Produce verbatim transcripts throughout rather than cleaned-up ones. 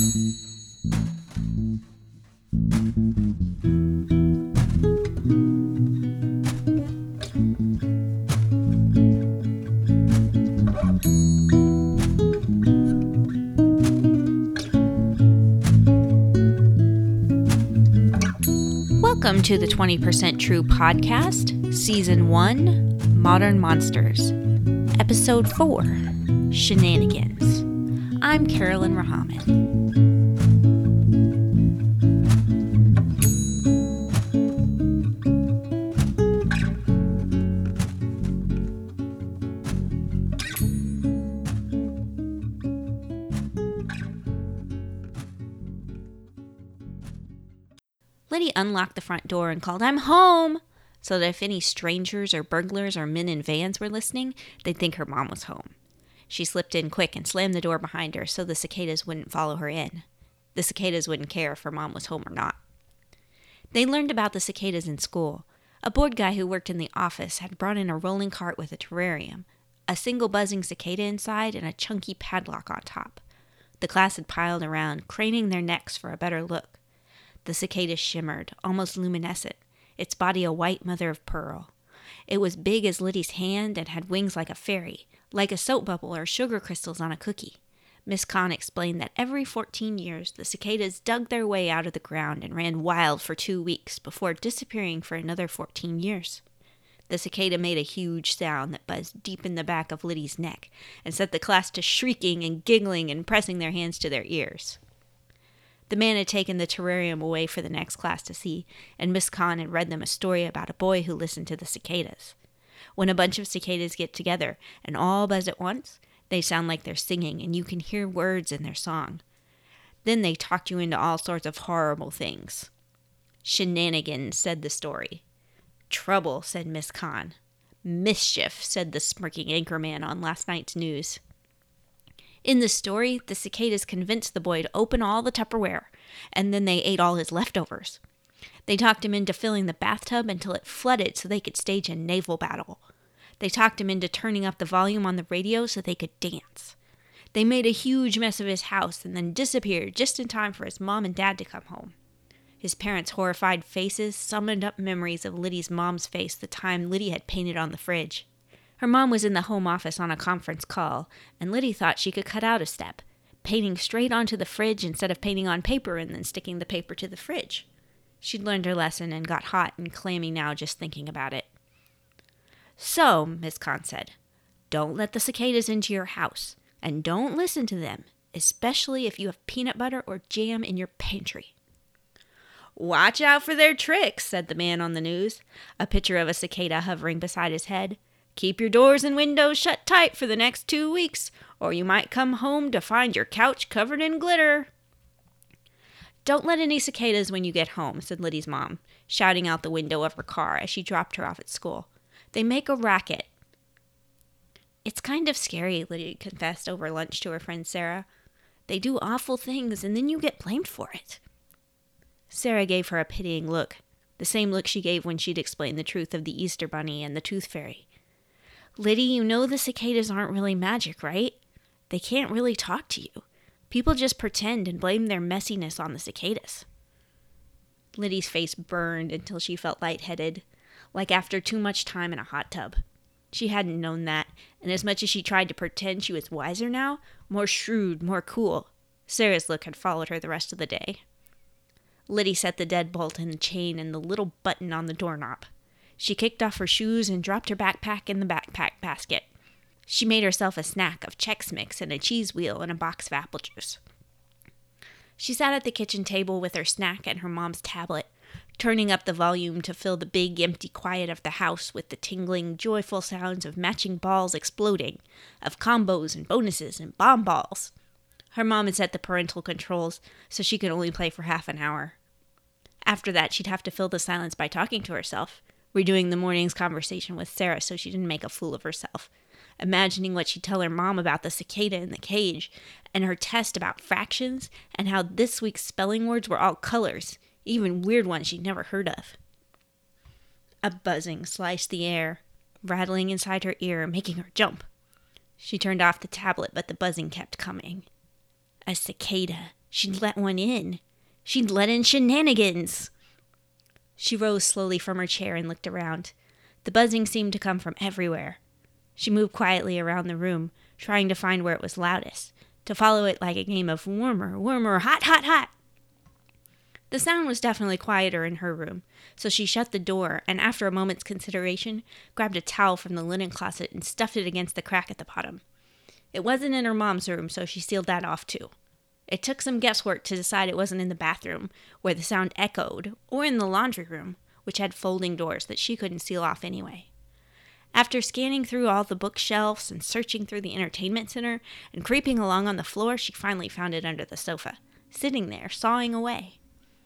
Welcome to the twenty percent True Podcast, Season one, Modern Monsters, Episode four, Shenanigans. I'm Carolyn Rahman. Liddy unlocked the front door and called, "I'm home," so that if any strangers or burglars or men in vans were listening, they'd think her mom was home. She slipped in quick and slammed the door behind her so the cicadas wouldn't follow her in. The cicadas wouldn't care if her mom was home or not. They learned about the cicadas in school. A bored guy who worked in the office had brought in a rolling cart with a terrarium, a single buzzing cicada inside, and a chunky padlock on top. The class had piled around, craning their necks for a better look. The cicada shimmered, almost luminescent, its body a white mother of pearl. It was big as Liddy's hand and had wings like a fairy, like a soap bubble or sugar crystals on a cookie. Miss Kahn explained that every fourteen years the cicadas dug their way out of the ground and ran wild for two weeks before disappearing for another fourteen years. The cicada made a huge sound that buzzed deep in the back of Liddy's neck and set the class to shrieking and giggling and pressing their hands to their ears. The man had taken the terrarium away for the next class to see, and Miss Kahn had read them a story about a boy who listened to the cicadas. When a bunch of cicadas get together and all buzz at once, they sound like they're singing, and you can hear words in their song. Then they talk you into all sorts of horrible things. "Shenanigans," said the story. "Trouble," said Miss Kahn. "Mischief," said the smirking anchorman on last night's news. In the story, the cicadas convinced the boy to open all the Tupperware, and then they ate all his leftovers. They talked him into filling the bathtub until it flooded so they could stage a naval battle. They talked him into turning up the volume on the radio so they could dance. They made a huge mess of his house and then disappeared just in time for his mom and dad to come home. His parents' horrified faces summoned up memories of Liddy's mom's face the time Liddy had painted on the fridge. Her mom was in the home office on a conference call, and Liddy thought she could cut out a step, painting straight onto the fridge instead of painting on paper and then sticking the paper to the fridge. She'd learned her lesson and got hot and clammy now just thinking about it. "So," Miss Kahn said, "don't let the cicadas into your house, and don't listen to them, especially if you have peanut butter or jam in your pantry." "Watch out for their tricks," said the man on the news, a picture of a cicada hovering beside his head. "Keep your doors and windows shut tight for the next two weeks, or you might come home to find your couch covered in glitter." "Don't let any cicadas when you get home," said Liddy's mom, shouting out the window of her car as she dropped her off at school. "They make a racket." "It's kind of scary," Liddy confessed over lunch to her friend Sarah. "They do awful things, and then you get blamed for it." Sarah gave her a pitying look, the same look she gave when she'd explained the truth of the Easter Bunny and the Tooth Fairy. "Liddy, you know the cicadas aren't really magic, right? They can't really talk to you. People just pretend and blame their messiness on the cicadas." Liddy's face burned until she felt lightheaded, like after too much time in a hot tub. She hadn't known that, and as much as she tried to pretend she was wiser now, more shrewd, more cool, Sarah's look had followed her the rest of the day. Liddy set the deadbolt and the chain and the little button on the doorknob. She kicked off her shoes and dropped her backpack in the backpack basket. She made herself a snack of Chex Mix and a cheese wheel and a box of apple juice. She sat at the kitchen table with her snack and her mom's tablet, turning up the volume to fill the big, empty quiet of the house with the tingling, joyful sounds of matching balls exploding, of combos and bonuses and bomb balls. Her mom had set the parental controls so she could only play for half an hour. After that, she'd have to fill the silence by talking to herself, redoing the morning's conversation with Sarah so she didn't make a fool of herself, imagining what she'd tell her mom about the cicada in the cage, and her test about fractions, and how this week's spelling words were all colors, even weird ones she'd never heard of. A buzzing sliced the air, rattling inside her ear, making her jump. She turned off the tablet, but the buzzing kept coming. A cicada. She'd let one in. She'd let in shenanigans. She rose slowly from her chair and looked around. The buzzing seemed to come from everywhere. She moved quietly around the room, trying to find where it was loudest, to follow it like a game of warmer, warmer, hot, hot, hot. The sound was definitely quieter in her room, so she shut the door and, after a moment's consideration, grabbed a towel from the linen closet and stuffed it against the crack at the bottom. It wasn't in her mom's room, so she sealed that off too. It took some guesswork to decide it wasn't in the bathroom, where the sound echoed, or in the laundry room, which had folding doors that she couldn't seal off anyway. After scanning through all the bookshelves and searching through the entertainment center and creeping along on the floor, she finally found it under the sofa, sitting there, sawing away.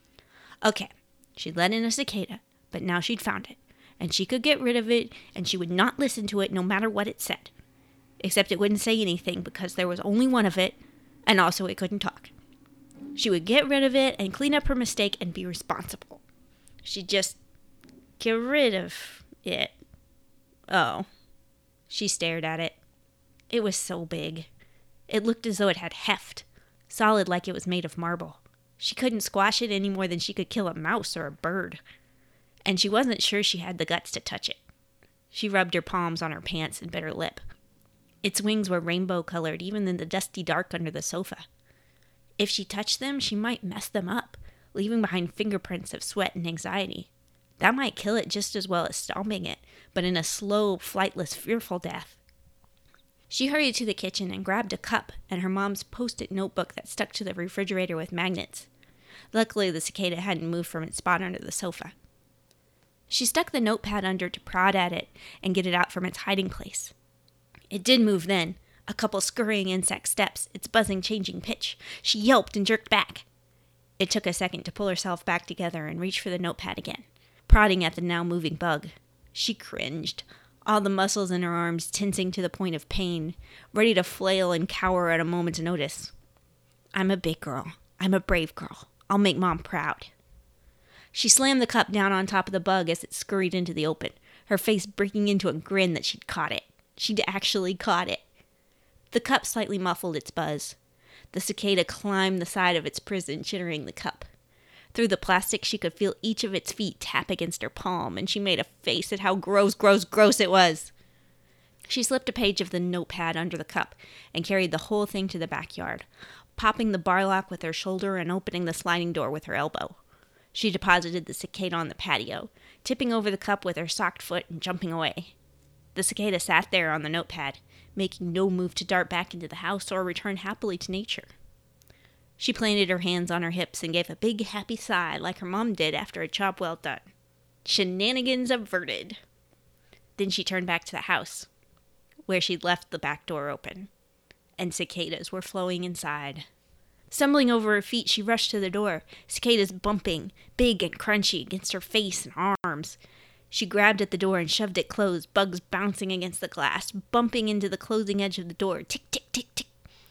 Okay, she'd let in a cicada, but now she'd found it, and she could get rid of it, and she would not listen to it no matter what it said. Except it wouldn't say anything because there was only one of it, and also it couldn't talk. She would get rid of it and clean up her mistake and be responsible. She'd just get rid of it. Oh. She stared at it. It was so big. It looked as though it had heft, solid like it was made of marble. She couldn't squash it any more than she could kill a mouse or a bird. And she wasn't sure she had the guts to touch it. She rubbed her palms on her pants and bit her lip. Its wings were rainbow-colored, even in the dusty dark under the sofa. If she touched them, she might mess them up, leaving behind fingerprints of sweat and anxiety. That might kill it just as well as stomping it, but in a slow, flightless, fearful death. She hurried to the kitchen and grabbed a cup and her mom's post-it notebook that stuck to the refrigerator with magnets. Luckily, the cicada hadn't moved from its spot under the sofa. She stuck the notepad under to prod at it and get it out from its hiding place. It did move then, a couple scurrying insect steps, its buzzing changing pitch. She yelped and jerked back. It took a second to pull herself back together and reach for the notepad again, prodding at the now moving bug. She cringed, all the muscles in her arms tensing to the point of pain, ready to flail and cower at a moment's notice. I'm a big girl. I'm a brave girl. I'll make Mom proud. She slammed the cup down on top of the bug as it scurried into the open, her face breaking into a grin that she'd caught it. She'd actually caught it. The cup slightly muffled its buzz. The cicada climbed the side of its prison, chittering the cup. Through the plastic, she could feel each of its feet tap against her palm, and she made a face at how gross, gross, gross it was. She slipped a page of the notepad under the cup and carried the whole thing to the backyard, popping the bar lock with her shoulder and opening the sliding door with her elbow. She deposited the cicada on the patio, tipping over the cup with her socked foot and jumping away. The cicada sat there on the notepad, making no move to dart back into the house or return happily to nature. She planted her hands on her hips and gave a big happy sigh like her mom did after a job well done. Shenanigans averted. Then she turned back to the house, where she'd left the back door open, and cicadas were flowing inside. Stumbling over her feet, she rushed to the door, cicadas bumping, big and crunchy, against her face and arms. She grabbed at the door and shoved it closed, bugs bouncing against the glass, bumping into the closing edge of the door. Tick, tick, tick, tick.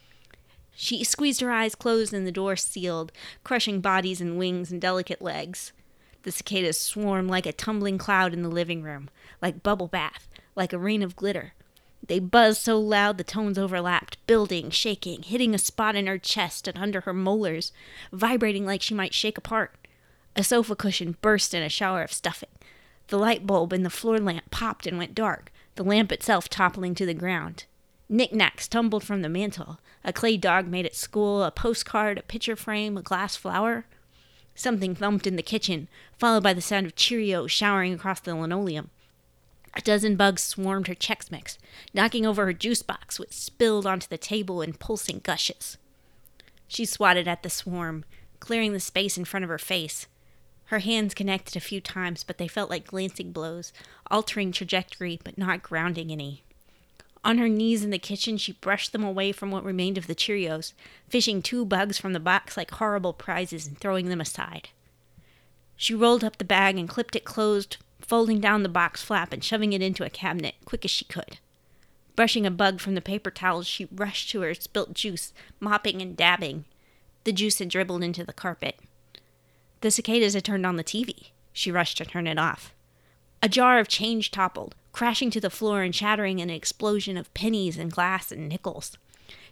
She squeezed her eyes closed and the door sealed, crushing bodies and wings and delicate legs. The cicadas swarmed like a tumbling cloud in the living room, like bubble bath, like a rain of glitter. They buzzed so loud the tones overlapped, building, shaking, hitting a spot in her chest and under her molars, vibrating like she might shake apart. A sofa cushion burst in a shower of stuffing. The light bulb in the floor lamp popped and went dark, the lamp itself toppling to the ground. Knickknacks tumbled from the mantel. A clay dog made at school, a postcard, a picture frame, a glass flower. Something thumped in the kitchen, followed by the sound of Cheerios showering across the linoleum. A dozen bugs swarmed her Chex Mix, knocking over her juice box, which spilled onto the table in pulsing gushes. She swatted at the swarm, clearing the space in front of her face. Her hands connected a few times, but they felt like glancing blows, altering trajectory but not grounding any. On her knees in the kitchen, she brushed them away from what remained of the Cheerios, fishing two bugs from the box like horrible prizes and throwing them aside. She rolled up the bag and clipped it closed, folding down the box flap and shoving it into a cabinet, quick as she could. Brushing a bug from the paper towels, she rushed to her spilt juice, mopping and dabbing. The juice had dribbled into the carpet. The cicadas had turned on the T V. She rushed to turn it off. A jar of change toppled, crashing to the floor and shattering in an explosion of pennies and glass and nickels.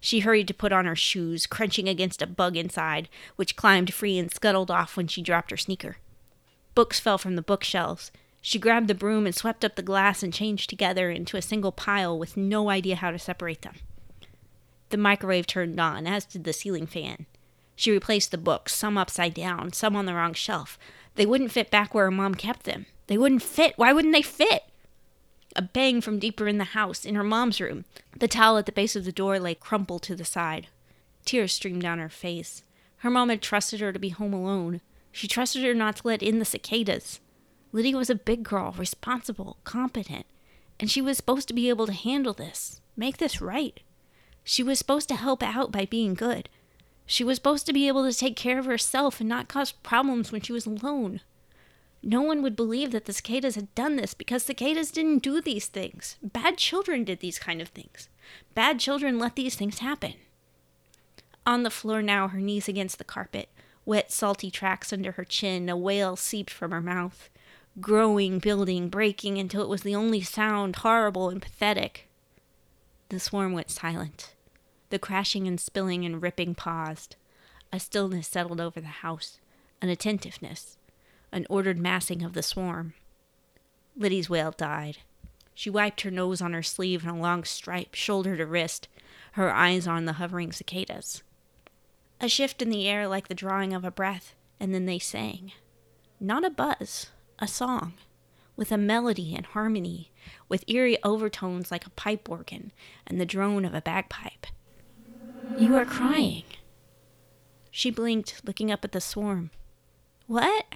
She hurried to put on her shoes, crunching against a bug inside, which climbed free and scuttled off when she dropped her sneaker. Books fell from the bookshelves. She grabbed the broom and swept up the glass and changed together into a single pile with no idea how to separate them. The microwave turned on, as did the ceiling fan. She replaced the books, some upside down, some on the wrong shelf. They wouldn't fit back where her mom kept them. They wouldn't fit. Why wouldn't they fit? A bang from deeper in the house, in her mom's room. The towel at the base of the door lay crumpled to the side. Tears streamed down her face. Her mom had trusted her to be home alone. She trusted her not to let in the cicadas. Lydia was a big girl, responsible, competent, and she was supposed to be able to handle this, make this right. She was supposed to help out by being good. She was supposed to be able to take care of herself and not cause problems when she was alone. No one would believe that the cicadas had done this because cicadas didn't do these things. Bad children did these kind of things. Bad children let these things happen. On the floor now, her knees against the carpet, wet, salty tracks under her chin, a wail seeped from her mouth. Growing, building, breaking until it was the only sound, horrible and pathetic. The swarm went silent. The crashing and spilling and ripping paused. A stillness settled over the house, an attentiveness, an ordered massing of the swarm. Liddy's wail died. She wiped her nose on her sleeve in a long stripe, shoulder to wrist, her eyes on the hovering cicadas. A shift in the air like the drawing of a breath, and then they sang. Not a buzz. A song, with a melody and harmony, with eerie overtones like a pipe organ and the drone of a bagpipe. You are crying. She blinked, looking up at the swarm. What?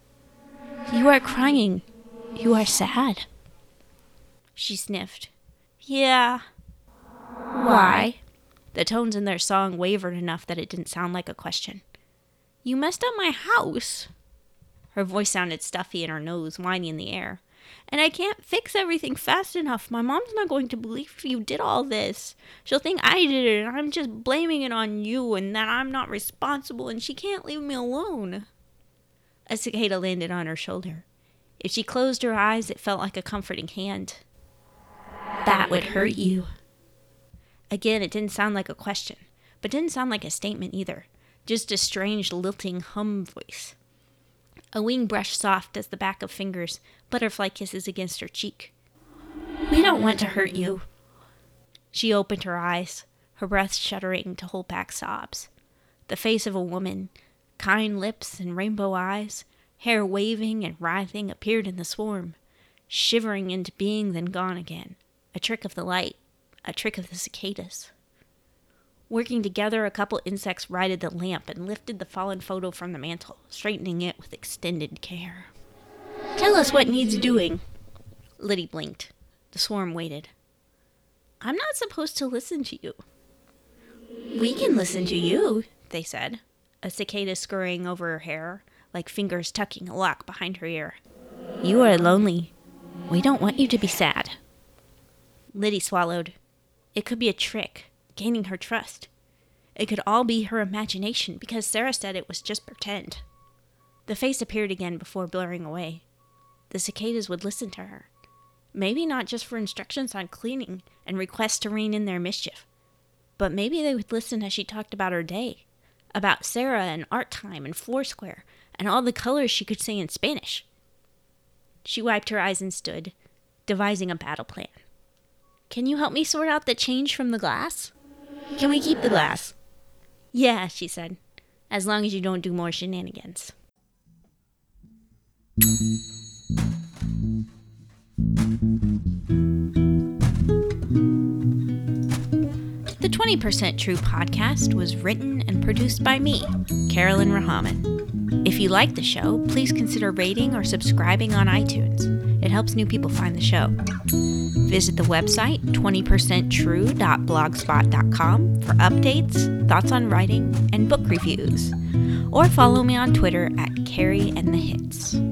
You are crying. You are sad. She sniffed. Yeah. Why? The tones in their song wavered enough that it didn't sound like a question. You messed up my house. Her voice sounded stuffy and her nose whiny in the air. And I can't fix everything fast enough. My mom's not going to believe you did all this. She'll think I did it and I'm just blaming it on you and that I'm not responsible and she can't leave me alone. A cicada landed on her shoulder. If she closed her eyes, it felt like a comforting hand. That would hurt you. Again, it didn't sound like a question, but didn't sound like a statement either. Just a strange, lilting hum voice. A wing brushed soft as the back of fingers, butterfly kisses against her cheek. We don't want to hurt you. She opened her eyes, her breath shuddering to hold back sobs. The face of a woman, kind lips and rainbow eyes, hair waving and writhing, appeared in the swarm, shivering into being then gone again. A trick of the light, a trick of the cicadas. Working together, a couple insects righted the lamp and lifted the fallen photo from the mantel, straightening it with extended care. Tell us what needs doing. Liddy blinked. The swarm waited. I'm not supposed to listen to you. We can listen to you, they said, a cicada scurrying over her hair, like fingers tucking a lock behind her ear. You are lonely. We don't want you to be sad. Liddy swallowed. It could be a trick. Gaining her trust. It could all be her imagination because Sarah said it was just pretend. The face appeared again before blurring away. The cicadas would listen to her. Maybe not just for instructions on cleaning and requests to rein in their mischief, but maybe they would listen as she talked about her day, about Sarah and art time and Foursquare and all the colors she could say in Spanish. She wiped her eyes and stood, devising a battle plan. Can you help me sort out the change from the glass? Can we keep the glass? Yeah, she said, as long as you don't do more shenanigans. The twenty percent True podcast was written and produced by me, Carolyn Rahaman. If you like the show, please consider rating or subscribing on iTunes. It helps new people find the show. Visit the website twenty percent true dot blogspot dot com for updates, thoughts on writing, and book reviews. Or follow me on Twitter at Carrie and the Hits.